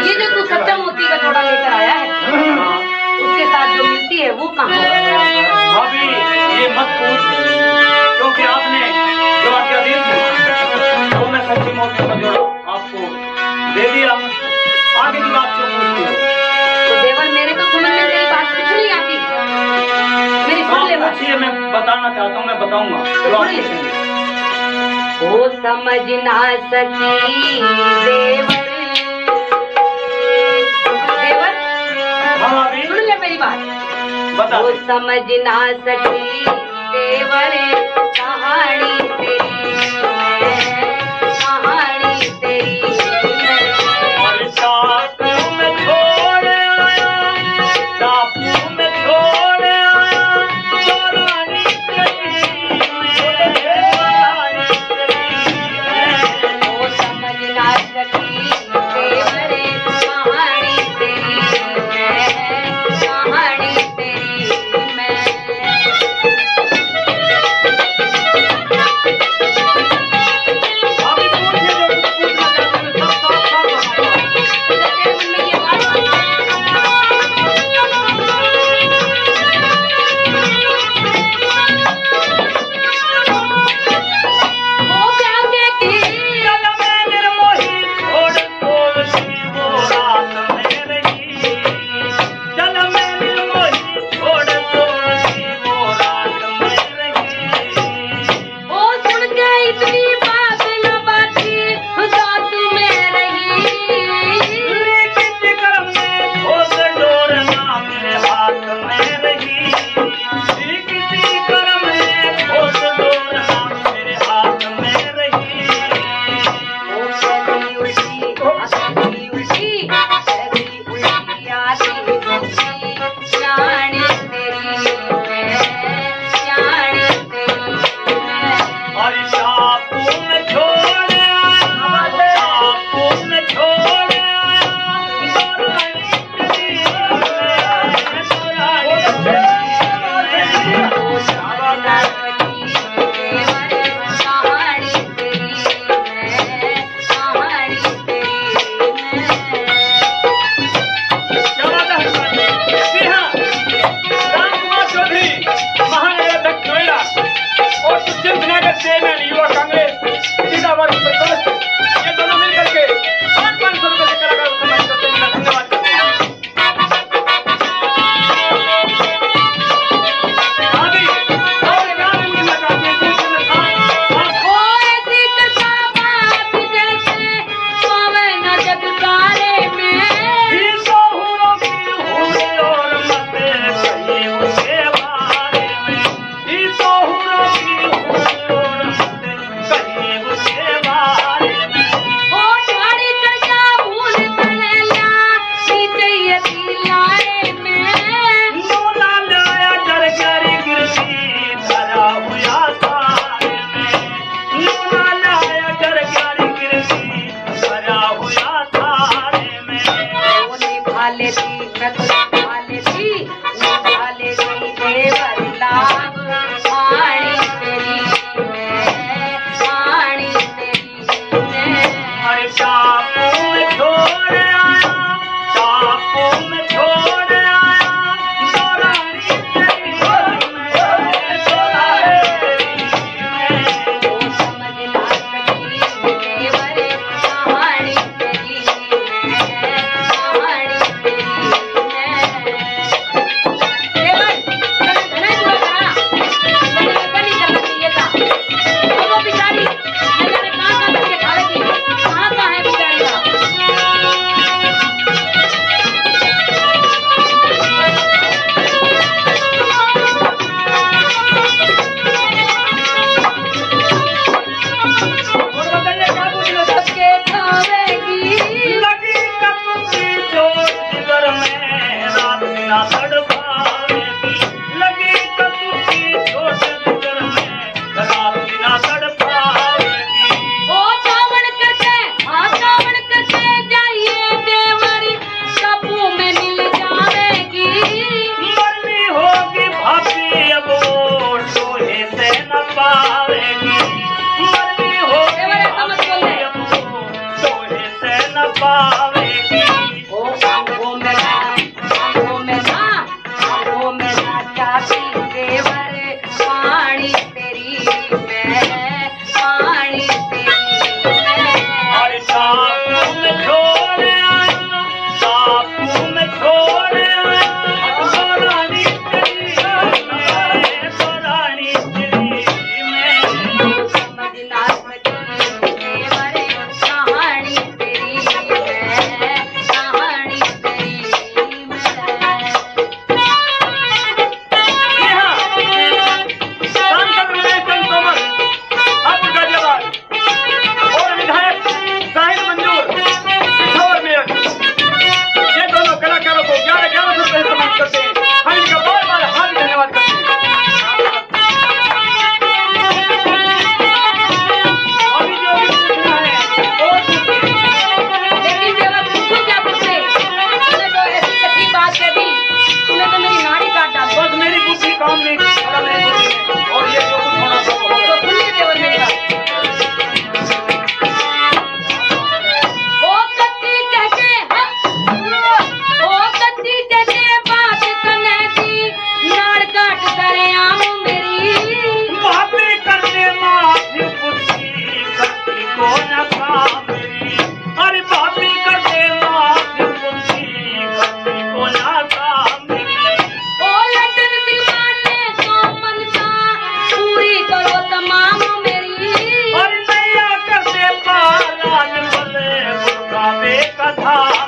ये जो तू सच्चा मोती का जोड़ा लेकर आया है, उसके साथ जो मिलती है वो कहाँ है? भाभी ये मत पूछ, क्योंकि आपने जो आज्ञा दी थी तो मैं सच्ची मोती का जोड़ा आपको दे दिया। आगे की बात क्यों पूछती हो? तो देवर मेरे तो समझ में तेरी बात कुछ नहीं आती, मेरी सुन ले बात। मैं बताना चाहता हूँ, मैं बताऊंगा जो आप पूछेंगे। वो समझ ना सकी देवर, देवर सुन ले मेरी बात। बता। वो समझ ना सकी देवर कहानी तेरी, कहानी तेरी। और टापू में छोड़ आया, टापू में छोड़ आया, रानी तेरी रानी तेरी। वो समझ ना सकी देवर कहानी तेरी, कहानी तेरी मैं। था